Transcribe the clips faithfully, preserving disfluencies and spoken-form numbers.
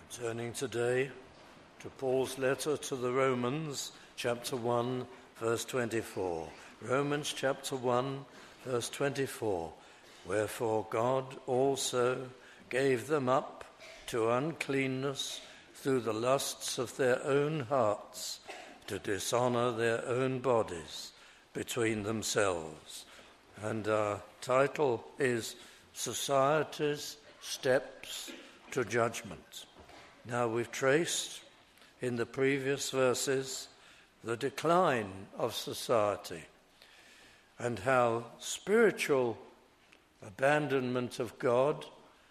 Turning today to Paul's letter to the Romans, chapter one, verse twenty-four. Romans chapter one, verse twenty-four. Wherefore God also gave them up to uncleanness through the lusts of their own hearts, to dishonor their own bodies between themselves. And our title is Society's Steps to Judgment. Now, we've traced in the previous verses the decline of society and how spiritual abandonment of God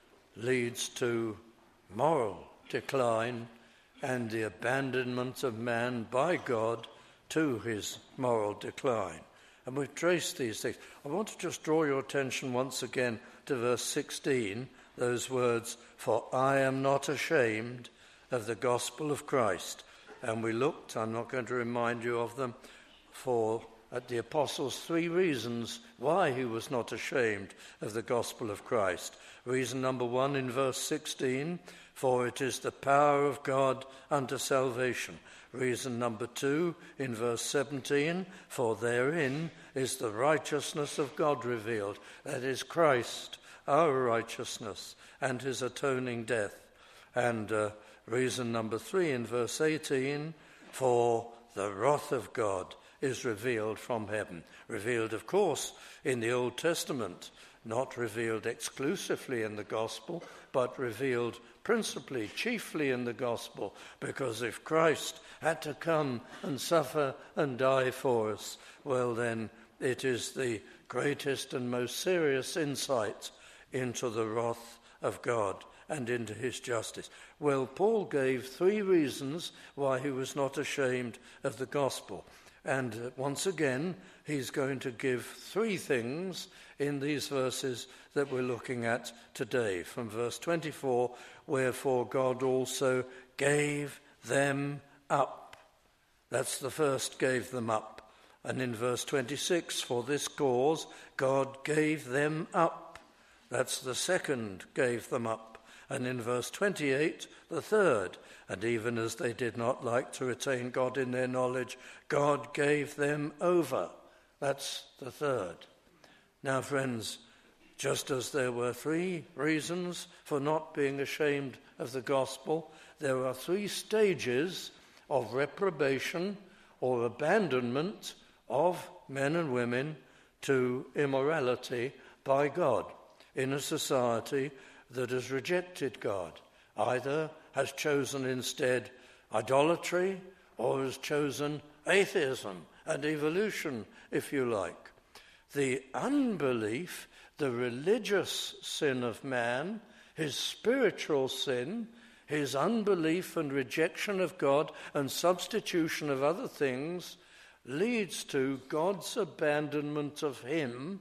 leads to moral decline and the abandonment of man by God to his moral decline. And we've traced these things. I want to just draw your attention once again to verse sixteen, those words, "For I am not ashamed of the gospel of Christ." And we looked, I'm not going to remind you of them, for at the apostles' three reasons why he was not ashamed of the gospel of Christ. Reason number one in verse sixteen, for it is the power of God unto salvation. Reason number two in verse seventeen, for therein is the righteousness of God revealed, that is Christ, our righteousness, and his atoning death. And uh, reason number three in verse eighteen, for the wrath of God is revealed from heaven. Revealed, of course, in the Old Testament, not revealed exclusively in the gospel, but revealed principally, chiefly in the gospel, because if Christ had to come and suffer and die for us, well then, it is the greatest and most serious insight into the wrath of God and into his justice. Well, Paul gave three reasons why he was not ashamed of the gospel. And uh, once again, he's going to give three things in these verses that we're looking at today. From verse twenty-four, wherefore God also gave them up. That's the first, gave them up. And in verse twenty-six, for this cause God gave them up. That's the second, gave them up. And in verse twenty-eight, the third, and even as they did not like to retain God in their knowledge, God gave them over. That's the third. Now, friends, just as there were three reasons for not being ashamed of the gospel, there are three stages of reprobation or abandonment of men and women to immorality by God in a society that has rejected God, either has chosen instead idolatry or has chosen atheism and evolution, if you like. The unbelief, the religious sin of man, his spiritual sin, his unbelief and rejection of God and substitution of other things leads to God's abandonment of him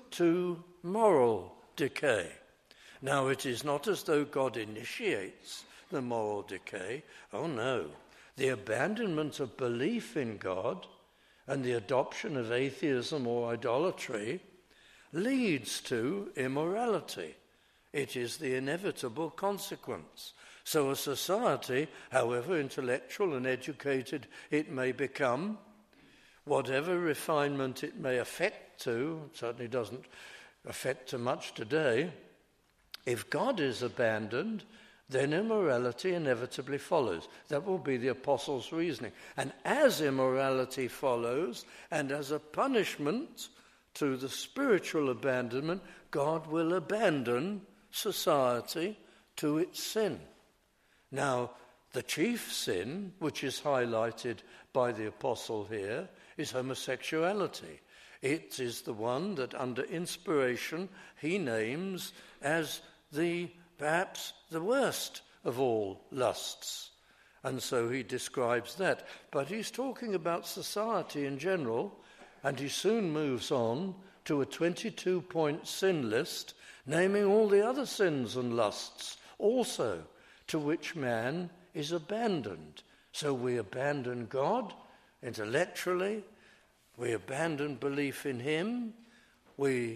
to moral decay. Now, it is not as though God initiates the moral decay. Oh, no. The abandonment of belief in God and the adoption of atheism or idolatry leads to immorality. It is the inevitable consequence. So a society, however intellectual and educated it may become, whatever refinement it may affect to, certainly doesn't affect too much today, if God is abandoned, then immorality inevitably follows. That will be the apostles' reasoning. And as immorality follows, and as a punishment to the spiritual abandonment, God will abandon society to its sin. Now, the chief sin, which is highlighted by the apostle here, is homosexuality. It is the one that under inspiration he names as the perhaps the worst of all lusts. And so he describes that. But he's talking about society in general, and he soon moves on to a twenty-two point sin list, naming all the other sins and lusts also to which man is abandoned. So we abandon God intellectually, we abandon belief in him, we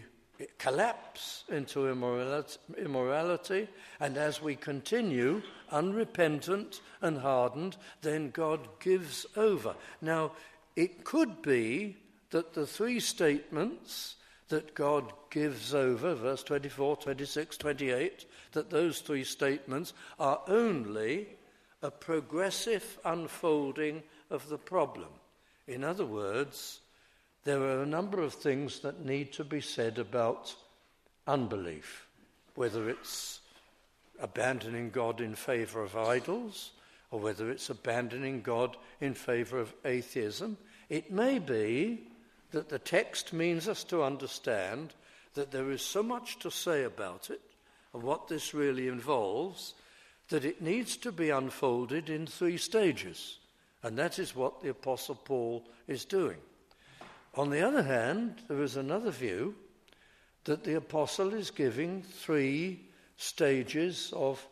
collapse into immorality, immorality, and as we continue unrepentant and hardened, then God gives over. Now, it could be that the three statements that God gives over, verse twenty-four, twenty-six, twenty-eight, that those three statements are only a progressive unfolding of the problem. In other words, there are a number of things that need to be said about unbelief, whether it's abandoning God in favor of idols, or whether it's abandoning God in favor of atheism. It may be that the text means us to understand that there is so much to say about it, and what this really involves, that it needs to be unfolded in three stages. And that is what the Apostle Paul is doing. On the other hand, there is another view that the Apostle is giving three stages of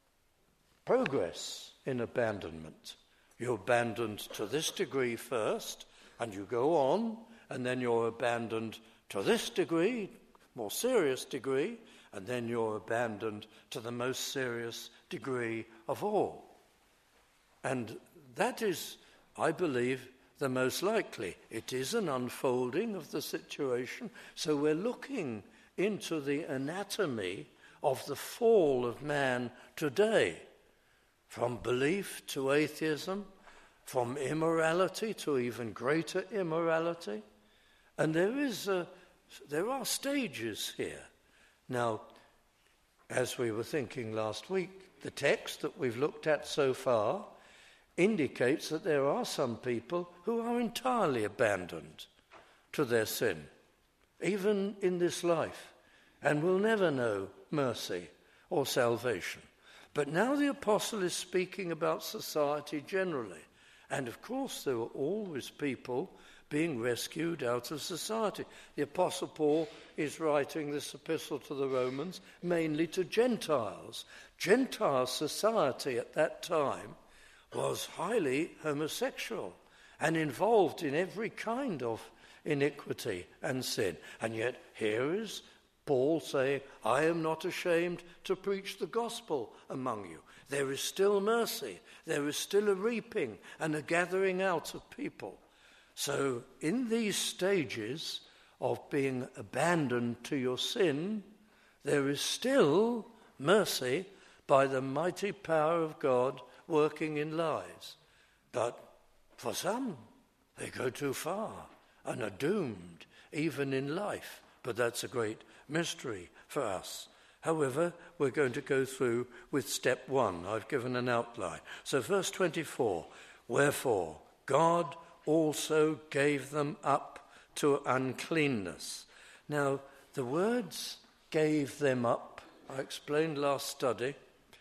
progress in abandonment. You're abandoned to this degree first, and you go on, and then you're abandoned to this degree, more serious degree, and then you're abandoned to the most serious degree of all. And that is, I believe, the most likely. It is an unfolding of the situation, so we're looking into the anatomy of the fall of man today, from belief to atheism, from immorality to even greater immorality. And there is a, there are stages here. Now, as we were thinking last week, the text that we've looked at so far indicates that there are some people who are entirely abandoned to their sin, even in this life, and will never know mercy or salvation. But now the apostle is speaking about society generally. And of course there are always people being rescued out of society. The Apostle Paul is writing this epistle to the Romans mainly to Gentiles. Gentile society at that time was highly homosexual and involved in every kind of iniquity and sin. And yet here is Paul saying, I am not ashamed to preach the gospel among you. There is still mercy. There is still a reaping and a gathering out of people. So in these stages of being abandoned to your sin, there is still mercy by the mighty power of God working in lives. But for some, they go too far and are doomed even in life. But that's a great mystery for us. However, we're going to go through with step one. I've given an outline. So verse twenty-four, wherefore God also gave them up to uncleanness. Now, the words gave them up, I explained last study,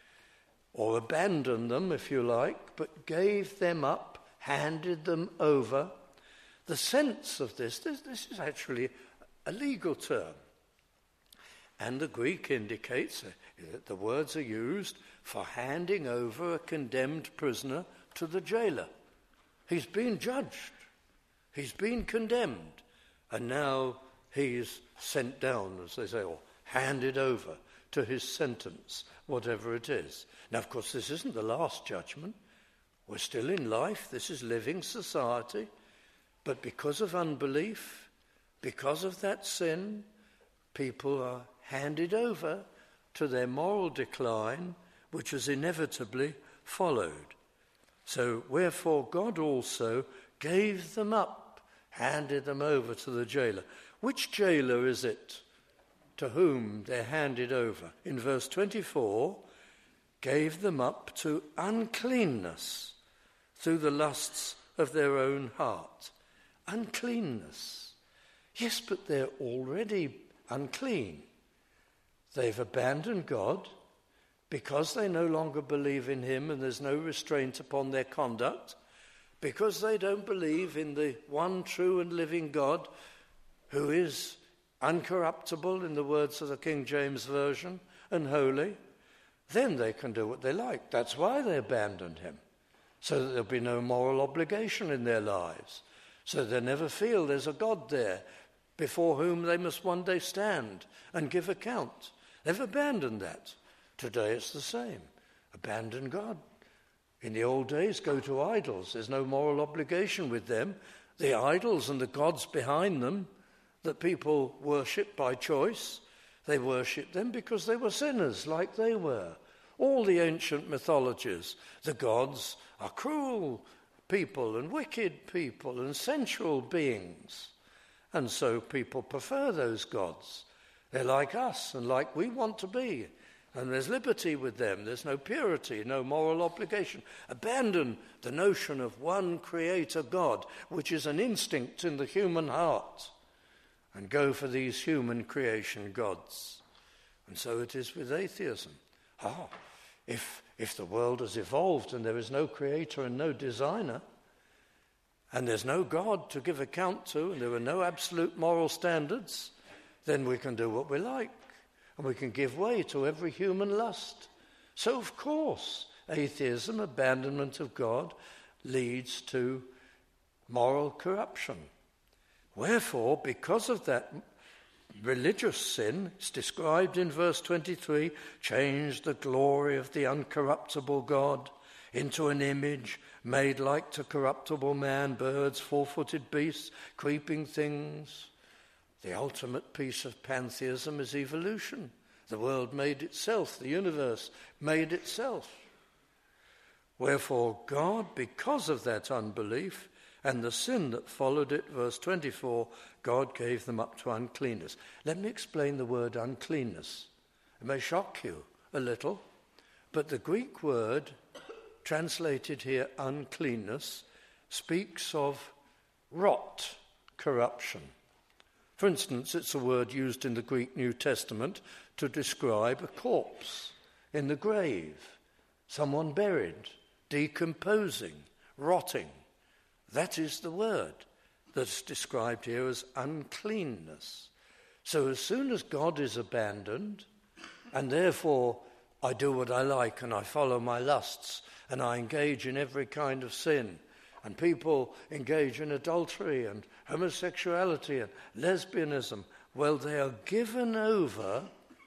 or abandoned them, if you like, but gave them up, handed them over. The sense of this, this, this is actually a legal term. And the Greek indicates that the words are used for handing over a condemned prisoner to the jailer. He's been judged. He's been condemned. And now he's sent down, as they say, or handed over to his sentence, whatever it is. Now, of course, this isn't the last judgment. We're still in life. This is living society. But because of unbelief, because of that sin, people are handed over to their moral decline, which has inevitably followed. So, wherefore God also gave them up, handed them over to the jailer. Which jailer is it to whom they're handed over? In verse twenty-four, gave them up to uncleanness through the lusts of their own heart. Uncleanness. Yes, but they're already unclean. They've abandoned God because they no longer believe in him and there's no restraint upon their conduct, because they don't believe in the one true and living God who is uncorruptible, in the words of the King James Version, and holy. Then they can do what they like. That's why they abandoned him, so that there'll be no moral obligation in their lives, so they never feel there's a God there before whom they must one day stand and give account. They've abandoned that. Today it's the same. Abandon God. In the old days, go to idols. There's no moral obligation with them. The idols and the gods behind them that people worship by choice, they worship them because they were sinners like they were. All the ancient mythologies, the gods are cruel people and wicked people and sensual beings. And so people prefer those gods. They're like us and like we want to be. And there's liberty with them. There's no purity, no moral obligation. Abandon the notion of one creator God, which is an instinct in the human heart, and go for these human creation gods. And so it is with atheism. Ah, if, if the world has evolved and there is no creator and no designer, and there's no God to give account to, and there are no absolute moral standards, then we can do what we like, and we can give way to every human lust. So, of course, atheism, abandonment of God, leads to moral corruption. Wherefore, because of that religious sin, it's described in verse twenty-three, change the glory of the uncorruptible God into an image made like to corruptible man, birds, four-footed beasts, creeping things. The ultimate piece of pantheism is evolution. The world made itself, the universe made itself. Wherefore God, because of that unbelief and the sin that followed it, verse twenty-four, God gave them up to uncleanness. Let me explain the word uncleanness. It may shock you a little, but the Greek word translated here uncleanness speaks of rot, corruption. For instance, it's a word used in the Greek New Testament to describe a corpse in the grave, someone buried, decomposing, rotting. That is the word that's described here as uncleanness. So as soon as God is abandoned, and therefore I do what I like and I follow my lusts and I engage in every kind of sin, and people engage in adultery and homosexuality and lesbianism, well, they are given over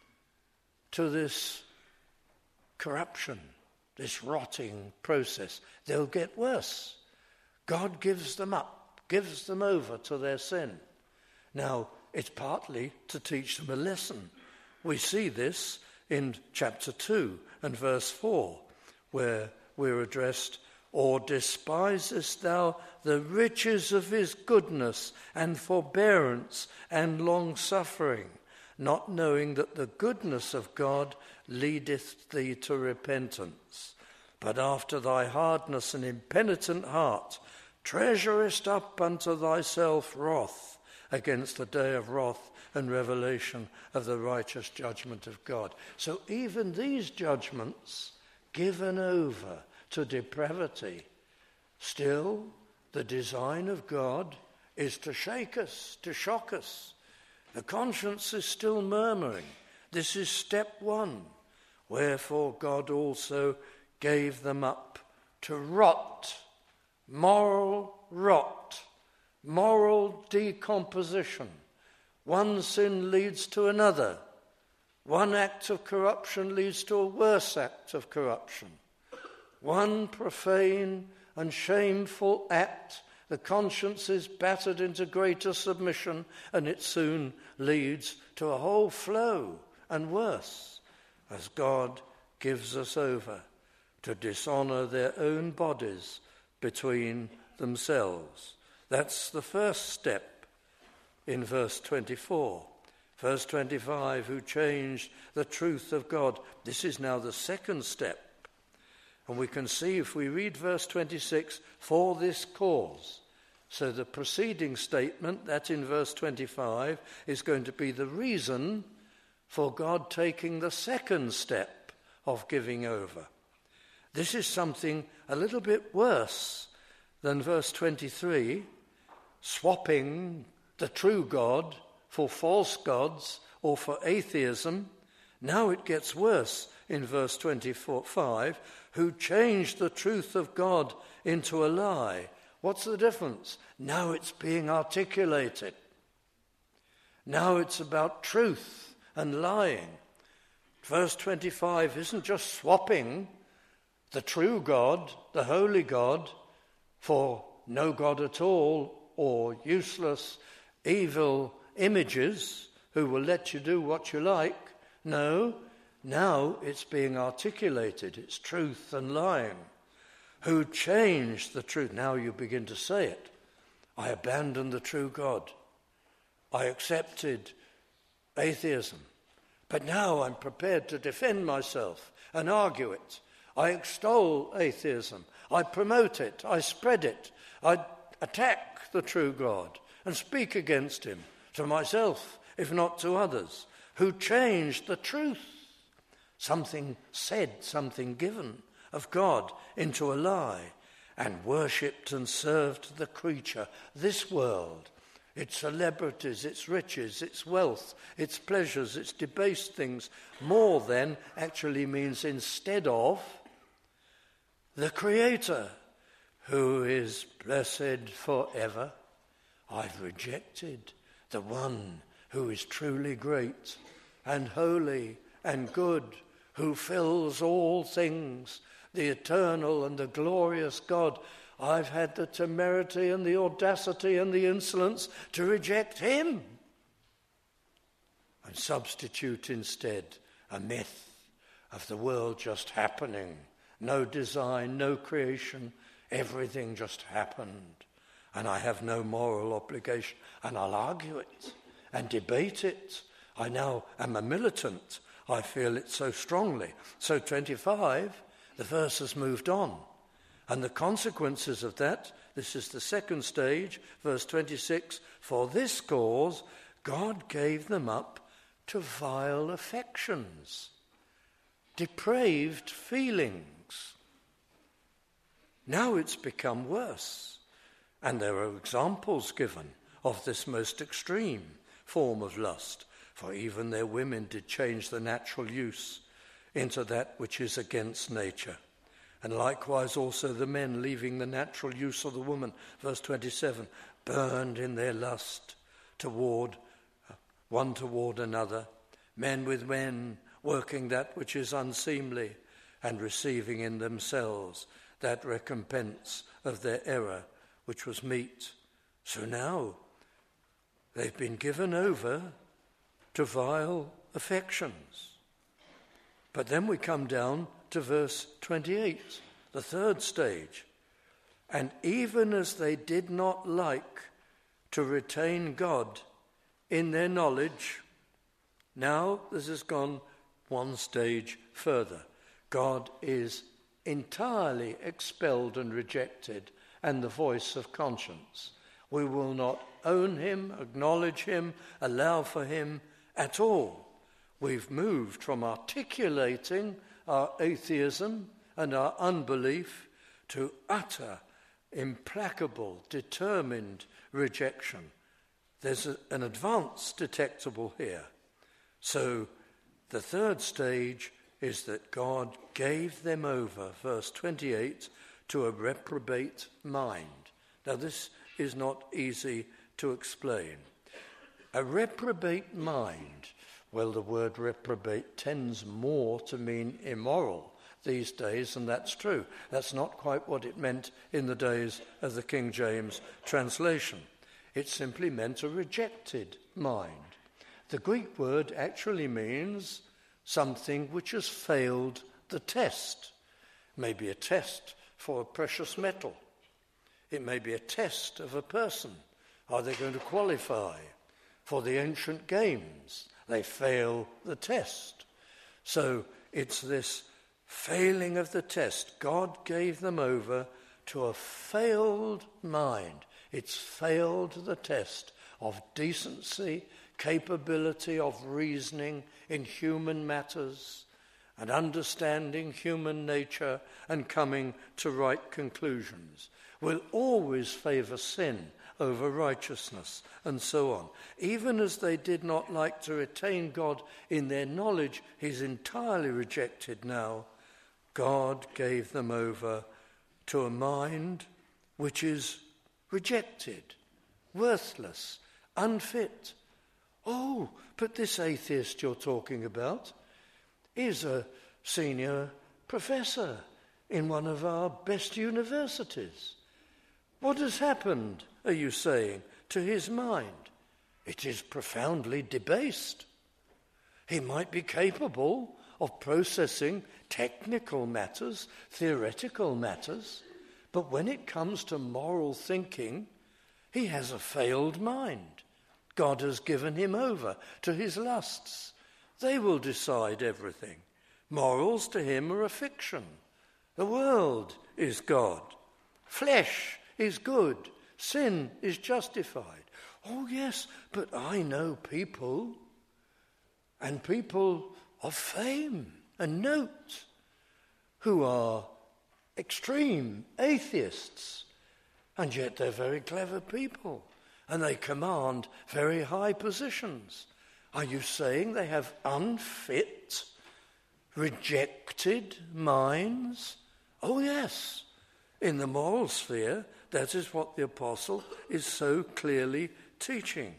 to this corruption, this rotting process. They'll get worse. God gives them up, gives them over to their sin. Now, it's partly to teach them a lesson. We see this in chapter two and verse four, where we're addressed, or despisest thou the riches of his goodness and forbearance and long-suffering, not knowing that the goodness of God leadeth thee to repentance, but after thy hardness and impenitent heart treasurest up unto thyself wrath against the day of wrath and revelation of the righteous judgment of God. So even these judgments given over to depravity, still the design of God is to shake us, to shock us. The conscience is still murmuring. This is step one. Wherefore God also gave them up to rot, moral rot, moral decomposition. One sin leads to another. One act of corruption leads to a worse act of corruption. One profane and shameful act, the conscience is battered into greater submission, and it soon leads to a whole flow and worse, as God gives us over to dishonour their own bodies between themselves. That's the first step in verse twenty-four. Verse twenty-five, who changed the truth of God. This is now the second step. And we can see if we read verse twenty-six, for this cause. So the preceding statement, that in verse twenty-five, is going to be the reason for God taking the second step of giving over. This is something a little bit worse than verse twenty-three, swapping the true God for false gods or for atheism. Now it gets worse in verse twenty-five, who changed the truth of God into a lie. What's the difference? Now it's being articulated. Now it's about truth and lying. Verse twenty-five isn't just swapping the true God, the holy God, for no God at all or useless, evil images who will let you do what you like. No, now it's being articulated. It's truth and lying. Who changed the truth. Now you begin to say it. I abandoned the true God. I accepted atheism. But now I'm prepared to defend myself and argue it. I extol atheism. I promote it. I spread it. I attack the true God and speak against him to myself, if not to others, who changed the truth. Something said, something given of God into a lie, and worshipped and served the creature, this world, its celebrities, its riches, its wealth, its pleasures, its debased things, more than actually means instead of the Creator, who is blessed forever. I've rejected the one who is truly great and holy and good, who fills all things, the eternal and the glorious God. I've had the temerity and the audacity and the insolence to reject him and substitute instead a myth of the world just happening. No design, no creation, everything just happened. And I have no moral obligation. And I'll argue it and debate it. I now am a militant. I feel it so strongly. So twenty-five, the verse has moved on. And the consequences of that, this is the second stage, verse twenty-six, for this cause God gave them up to vile affections, depraved feelings. Now it's become worse. And there are examples given of this most extreme form of lust. For even their women did change the natural use into that which is against nature. And likewise also the men, leaving the natural use of the woman, verse twenty-seven, burned in their lust toward one toward another, men with men, working that which is unseemly, and receiving in themselves that recompense of their error, which was meet. So now they've been given over to vile affections. But then we come down to verse twenty-eight, the third stage. And even as they did not like to retain God in their knowledge, now this has gone one stage further. God is entirely expelled and rejected, and the voice of conscience. We will not own him, acknowledge him, allow for him at all. We've moved from articulating our atheism and our unbelief to utter, implacable, determined rejection. There's a, an advance detectable here. So the third stage is that God gave them over, verse twenty-eight, to a reprobate mind. Now this is not easy to explain. A reprobate mind, well, the word reprobate tends more to mean immoral these days, and that's true. That's not quite what it meant in the days of the King James translation. It simply meant a rejected mind. The Greek word actually means something which has failed the test. Maybe a test for a precious metal. It may be a test of a person. Are they going to qualify for the ancient games? They fail the test. So it's this failing of the test. God gave them over to a failed mind. It's failed the test of decency, capability of reasoning in human matters, and understanding human nature and coming to right conclusions. Will always favour sin over righteousness, and so on. Even as they did not like to retain God in their knowledge, he's entirely rejected now. God gave them over to a mind which is rejected, worthless, unfit, Oh, but this atheist you're talking about is a senior professor in one of our best universities. What has happened, are you saying, to his mind? It is profoundly debased. He might be capable of processing technical matters, theoretical matters, but when it comes to moral thinking, he has a failed mind. God has given him over to his lusts. They will decide everything. Morals to him are a fiction. The world is God. Flesh is good. Sin is justified. Oh yes, but I know people, and people of fame and note, who are extreme atheists, and yet they're very clever people, and they command very high positions. Are you saying they have unfit, rejected minds? Oh yes, in the moral sphere, that is what the apostle is so clearly teaching.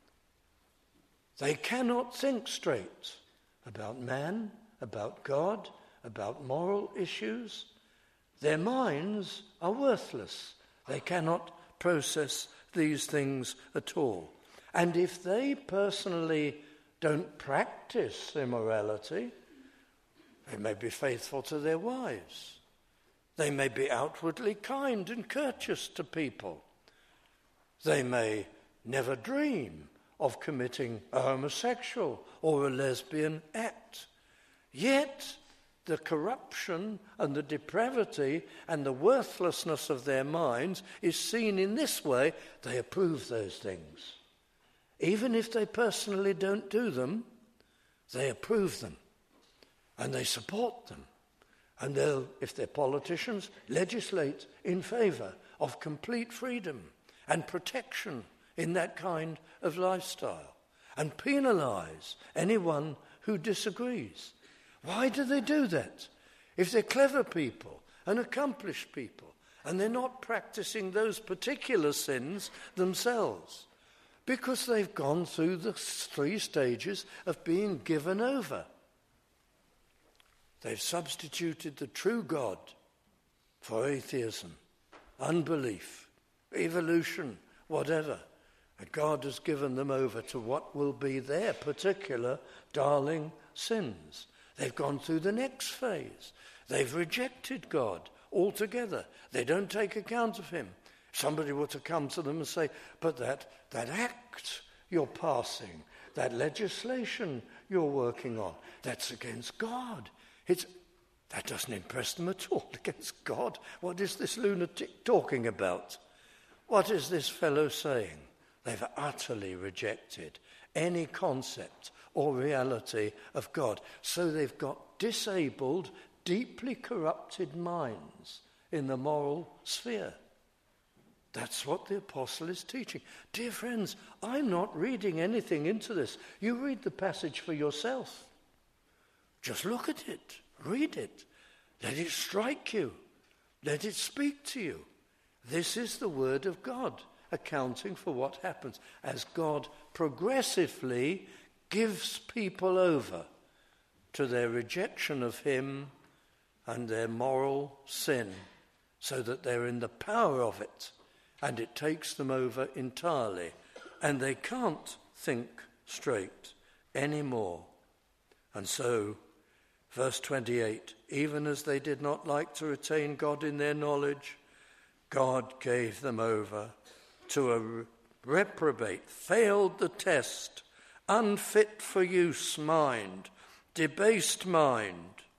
They cannot think straight about man, about God, about moral issues. Their minds are worthless. They cannot process these things at all. And if they personally don't practice immorality, they may be faithful to their wives. They may be outwardly kind and courteous to people. They may never dream of committing a homosexual or a lesbian act. Yet the corruption and the depravity and the worthlessness of their minds is seen in this way. They approve those things. Even if they personally don't do them, they approve them and they support them. And they'll, if they're politicians, legislate in favour of complete freedom and protection in that kind of lifestyle and penalise anyone who disagrees. Why do they do that? If they're clever people and accomplished people and they're not practicing those particular sins themselves, because they've gone through the three stages of being given over. They've substituted the true God for atheism, unbelief, evolution, whatever. And God has given them over to what will be their particular darling sins. They've gone through the next phase. They've rejected God altogether. They don't take account of him. If somebody were to come to them and say, but that, that act you're passing, that legislation you're working on, that's against God. It's, that doesn't impress them at all. Against God? What is this lunatic talking about? What is this fellow saying? They've utterly rejected any concept or reality of God. So they've got disabled, deeply corrupted minds in the moral sphere. That's what the apostle is teaching. Dear friends, I'm not reading anything into this. You read the passage for yourself. Just look at it, read it, let it strike you, let it speak to you. This is the word of God, accounting for what happens as God progressively gives people over to their rejection of him and their moral sin, so that they're in the power of it, and it takes them over entirely, and they can't think straight anymore. And so, verse twenty-eight, even as they did not like to retain God in their knowledge, God gave them over to a reprobate, failed the test, unfit for use mind, debased mind,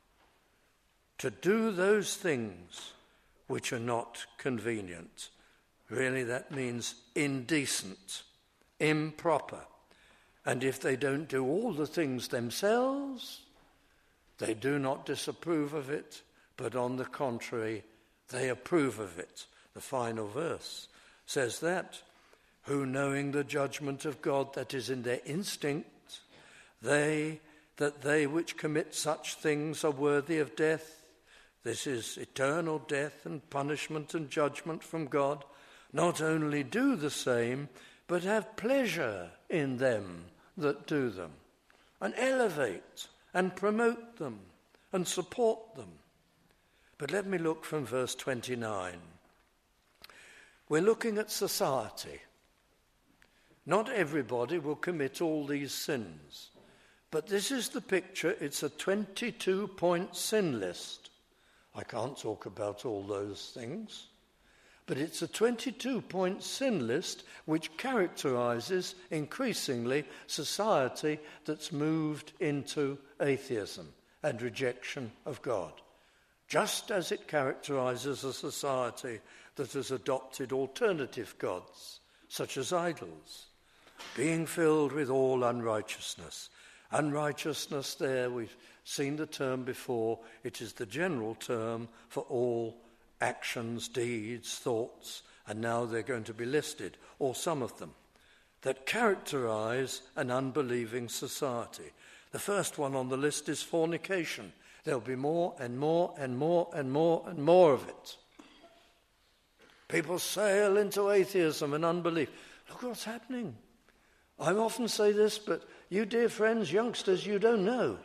to do those things which are not convenient. Really, that means indecent, improper. And if they don't do all the things themselves, they do not disapprove of it, but on the contrary, they approve of it. The final verse says that, who knowing the judgment of God that is in their instinct, they, that they which commit such things are worthy of death, this is eternal death and punishment and judgment from God, not only do the same, but have pleasure in them that do them, and elevate and promote them and support them. But let me look from verse twenty-nine. We're looking at society. Not everybody will commit all these sins. But this is the picture. It's a twenty-two point sin list. I can't talk about all those things. But it's a twenty-two point sin list which characterizes increasingly society that's moved into atheism and rejection of God. Just as it characterizes a society that has adopted alternative gods, such as idols, being filled with all unrighteousness. Unrighteousness there, we've seen the term before, it is the general term for all actions, deeds, thoughts, and now they're going to be listed, or some of them, that characterize an unbelieving society. The first one on the list is fornication. There'll be more and more and more and more and more of it. People sail into atheism and unbelief. Look what's happening. I often say this, but you dear friends, youngsters, you don't know.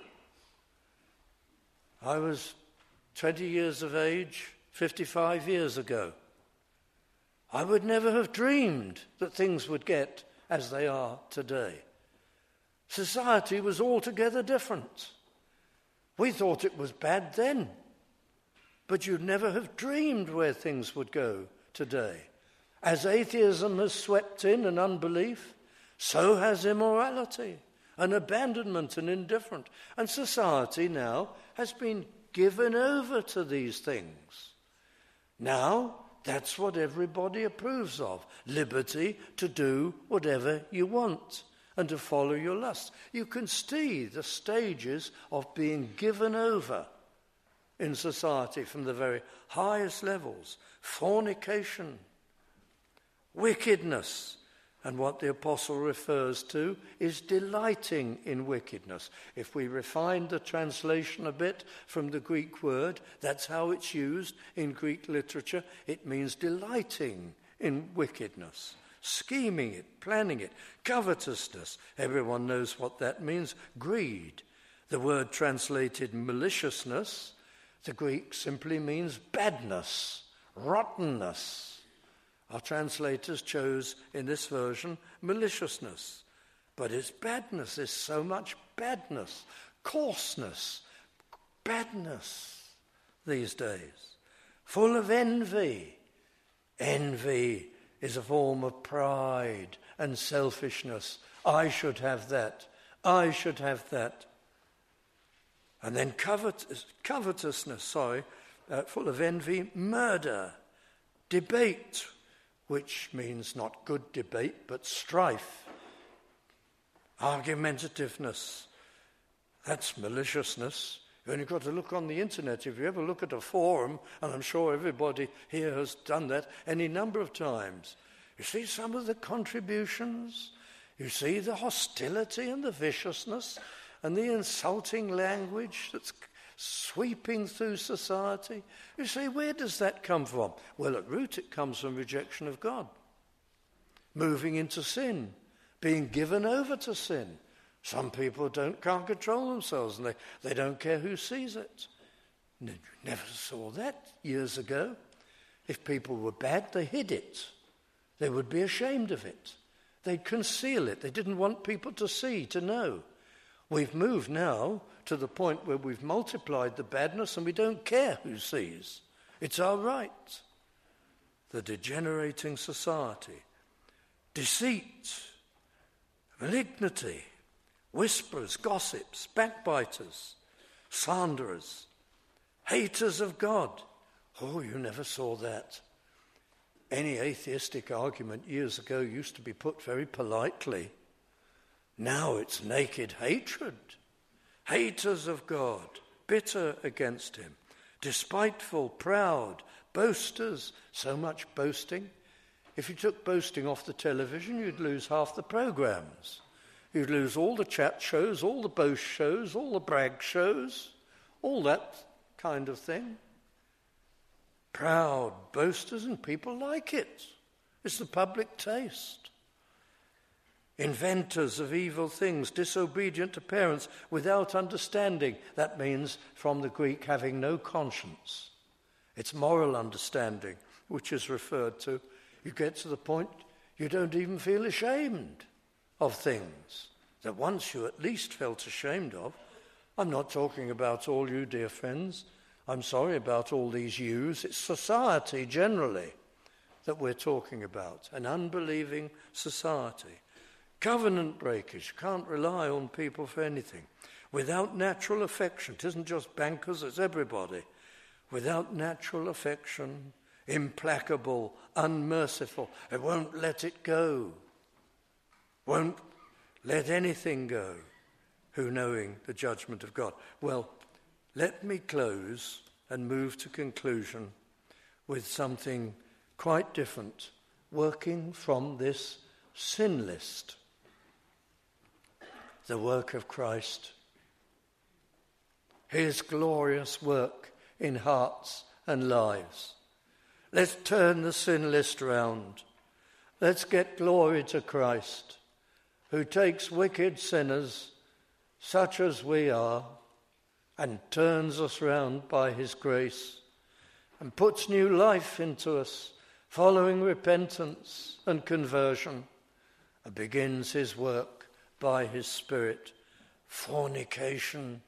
I was twenty years of age, fifty-five years ago. I would never have dreamed that things would get as they are today. Society was altogether different. We thought it was bad then, but you'd never have dreamed where things would go today. As atheism has swept in and unbelief, so has immorality and abandonment and indifference. And society now has been given over to these things. Now, that's what everybody approves of. Liberty to do whatever you want and to follow your lust. You can see the stages of being given over in society from the very highest levels. Fornication, wickedness, and what the apostle refers to is delighting in wickedness. If we refine the translation a bit from the Greek word, that's how it's used in Greek literature. It means delighting in wickedness, scheming it, planning it, covetousness. Everyone knows what that means. Greed. The word translated maliciousness, the Greek simply means badness, rottenness. Our translators chose, in this version, maliciousness. But it's badness. There's so much badness, coarseness, badness these days. Full of envy. Envy is a form of pride and selfishness. I should have that. I should have that. And then covet- covetousness, sorry, uh, full of envy, murder, debate, which means not good debate, but strife, argumentativeness. That's maliciousness. You've only got to look on the internet. If you ever look at a forum, and I'm sure everybody here has done that any number of times, you see some of the contributions, you see the hostility and the viciousness and the insulting language that's sweeping through society. You say, where does that come from? Well, at root it comes from rejection of God. Moving into sin, being given over to sin. Some people don't can't control themselves and they, they don't care who sees it. Never saw that years ago. If people were bad, they hid it. They would be ashamed of it. They'd conceal it. They didn't want people to see, to know. We've moved now to the point where we've multiplied the badness and we don't care who sees. It's our right. The degenerating society. Deceit, malignity, whisperers, gossips, backbiters, slanderers, haters of God. Oh, you never saw that. Any atheistic argument years ago used to be put very politely. Now it's naked hatred. Haters of God, bitter against him, despiteful, proud, boasters, so much boasting. If you took boasting off the television, you'd lose half the programs. You'd lose all the chat shows, all the boast shows, all the brag shows, all that kind of thing. Proud boasters, and people like it. It's the public taste. inventors of evil things, disobedient to parents, without understanding. That means, from the Greek, having no conscience. It's moral understanding, which is referred to. You get to the point you don't even feel ashamed of things that once you at least felt ashamed of. I'm not talking about all you, dear friends. I'm sorry about all these yous. It's society generally that we're talking about, an unbelieving society. Covenant breakage. You can't rely on people for anything. Without natural affection, it isn't just bankers, it's everybody. Without natural affection, implacable, unmerciful. It won't let it go. Won't let anything go. Who knowing the judgment of God? Well, let me close and move to conclusion with something quite different, working from this sin list. The work of Christ. His glorious work in hearts and lives. Let's turn the sin list round. Let's get glory to Christ, who takes wicked sinners, such as we are, and turns us round by his grace, and puts new life into us, following repentance and conversion, and begins his work by his Spirit. Fornication.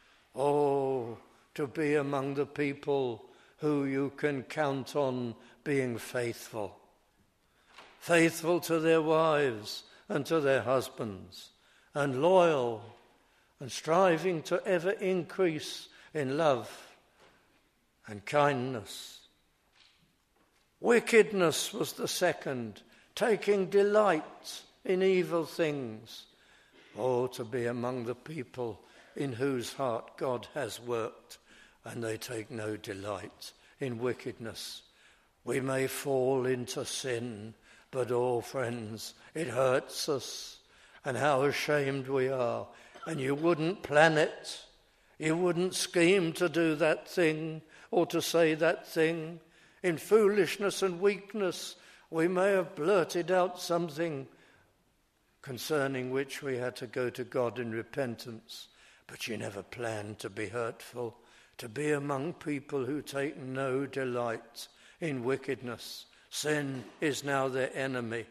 Oh, to be among the people who you can count on being faithful. Faithful to their wives and to their husbands, and loyal, and striving to ever increase in love and kindness. Wickedness was the second, taking delight in evil things. Oh, to be among the people in whose heart God has worked, and they take no delight in wickedness. We may fall into sin, but oh, friends, it hurts us, and how ashamed we are. And you wouldn't plan it. You wouldn't scheme to do that thing or to say that thing. In foolishness and weakness, we may have blurted out something concerning which we had to go to God in repentance. But you never planned to be hurtful, to be among people who take no delight in wickedness. Sin is now their enemy.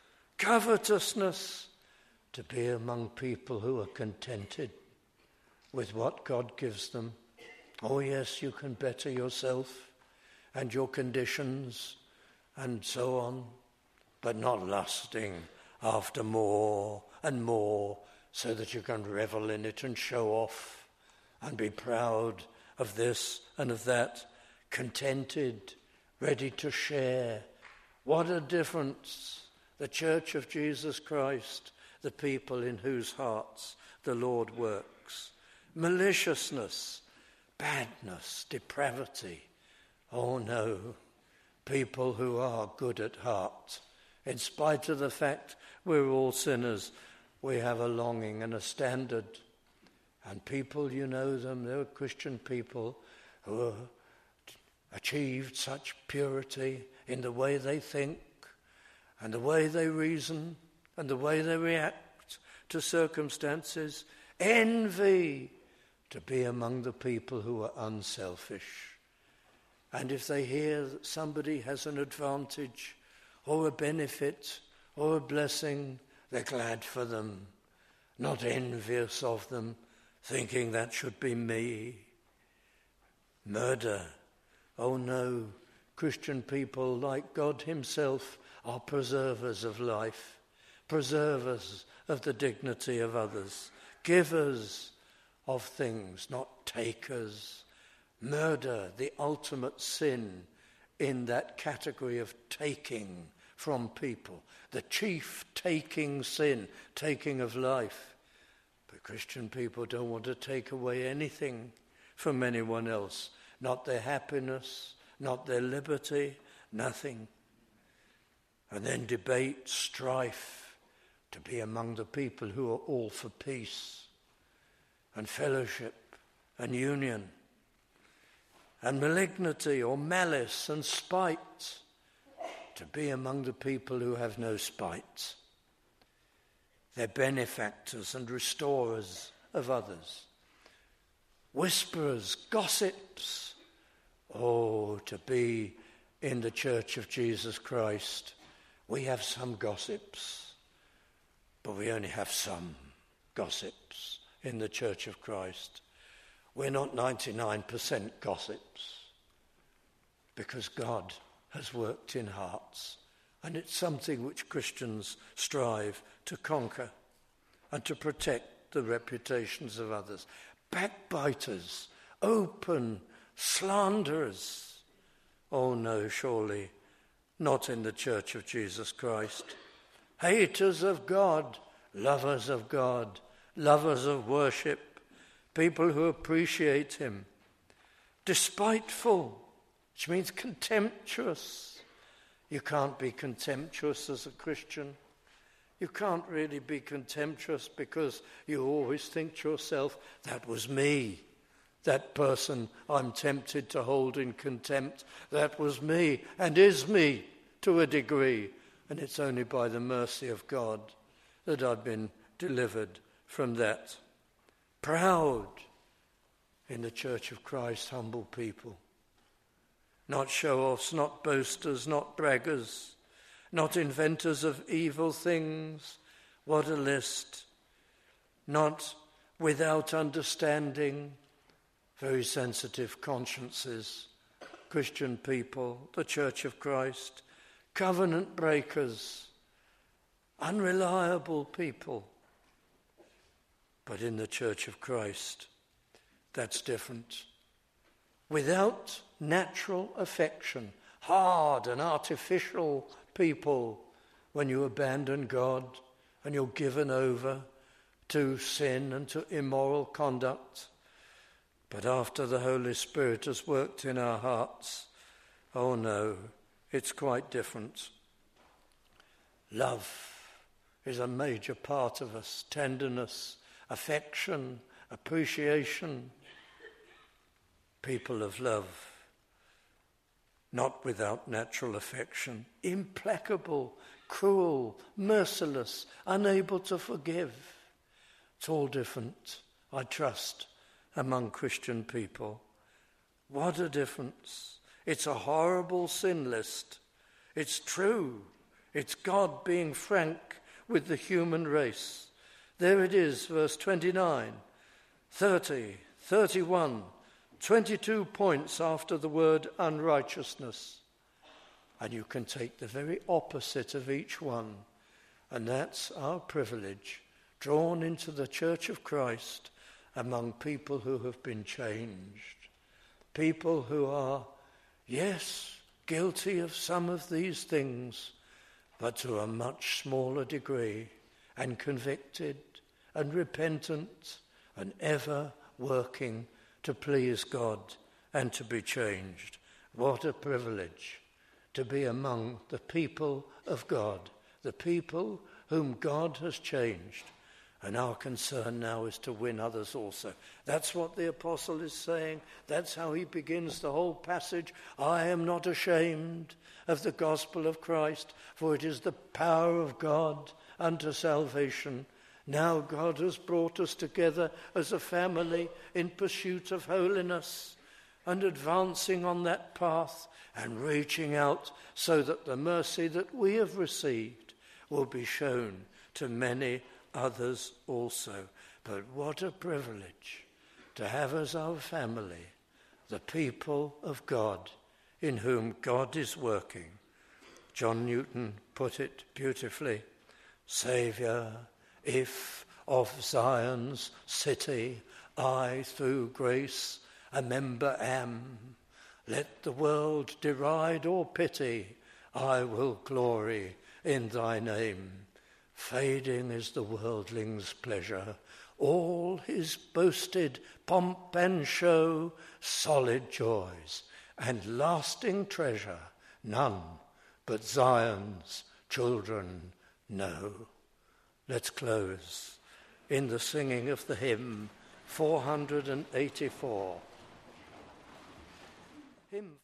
Covetousness, to be among people who are contented with what God gives them. Oh yes, you can better yourself and your conditions and so on, but not lusting after more and more so that you can revel in it and show off and be proud of this and of that. Contented, ready to share. What a difference. The Church of Jesus Christ, the people in whose hearts the Lord works. Maliciousness, badness, depravity. Oh no, people who are good at heart. In spite of the fact we're all sinners, we have a longing and a standard. And people, you know them, they're Christian people who have achieved such purity in the way they think and the way they reason and the way they react to circumstances. Envy, to be among the people who are unselfish. And if they hear that somebody has an advantage or a benefit or a blessing, they're glad for them, not envious of them, thinking that should be me. Murder. Oh no, Christian people, like God himself, are preservers of life, preservers of the dignity of others, givers of things, not takers. Murder, the ultimate sin in that category of taking from people, the chief taking sin, taking of life. But Christian people don't want to take away anything from anyone else, not their happiness, not their liberty, nothing. And then debate, strife, to be among the people who are all for peace and fellowship and union. And malignity or malice and spite, to be among the people who have no spite. They're benefactors and restorers of others. Whisperers, gossips. Oh, to be in the Church of Jesus Christ. We have some gossips, but we only have some gossips in the Church of Christ. We're not ninety-nine percent gossips, because God has worked in hearts, and it's something which Christians strive to conquer and to protect the reputations of others. Backbiters, open slanderers. Oh no, surely not in the Church of Jesus Christ. Haters of God, lovers of God, lovers of worship, people who appreciate him. Despiteful, which means contemptuous. You can't be contemptuous as a Christian. You can't really be contemptuous because you always think to yourself, that was me. That person I'm tempted to hold in contempt, that was me and is me to a degree. And it's only by the mercy of God that I've been delivered from that. Proud, in the Church of Christ, humble people. Not show-offs, not boasters, not braggers, not inventors of evil things. What a list. Not without understanding, very sensitive consciences, Christian people, the Church of Christ, covenant breakers, unreliable people. But in the Church of Christ, that's different. Without natural affection, hard and artificial people, when you abandon God and you're given over to sin and to immoral conduct. But after the Holy Spirit has worked in our hearts, oh no, it's quite different. Love is a major part of us. Tenderness, affection, appreciation. People of love, not without natural affection. Implacable, cruel, merciless, unable to forgive. It's all different, I trust, among Christian people. What a difference. It's a horrible sin list. It's true. It's God being frank with the human race. There it is, verse twenty-nine, thirty, thirty-one, twenty-two points after the word unrighteousness. And you can take the very opposite of each one. And that's our privilege, drawn into the Church of Christ among people who have been changed. People who are, yes, guilty of some of these things, but to a much smaller degree, and convicted and repentant and ever working to please God and to be changed. What a privilege to be among the people of God, the people whom God has changed. And our concern now is to win others also. That's what the apostle is saying. That's how he begins the whole passage. I am not ashamed of the gospel of Christ, for it is the power of God unto salvation. Now God has brought us together as a family in pursuit of holiness and advancing on that path and reaching out so that the mercy that we have received will be shown to many others also. But what a privilege to have as our family the people of God in whom God is working. John Newton put it beautifully. Saviour, if of Zion's city I through grace a member am, let the world deride or pity, I will glory in thy name. Fading is the worldling's pleasure, all his boasted pomp and show, solid joys and lasting treasure, none but Zion's children know. Let's close in the singing of the hymn four hundred eighty-four. Hymn